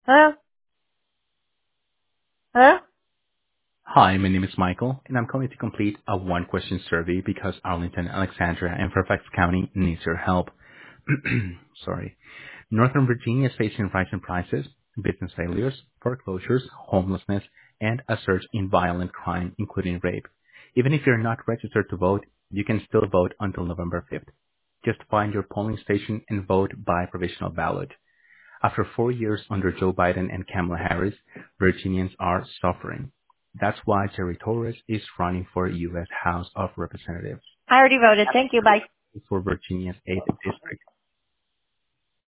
Hello? Hello? Hi, my name is Michael, and I'm calling to complete a one-question survey because Arlington, Alexandria, and Fairfax County needs your help. Sorry. Northern Virginia is facing rising prices, business failures, foreclosures, homelessness, and a surge in violent crime, including rape. Even if you're not registered to vote, you can still vote until November 5th. Just find your polling station and vote by provisional ballot. After 4 years under Joe Biden and Kamala Harris, Virginians are suffering. That's why Jerry Torres is running for U.S. House of Representatives I already voted. Thank you. Bye. for Virginia's 8th district.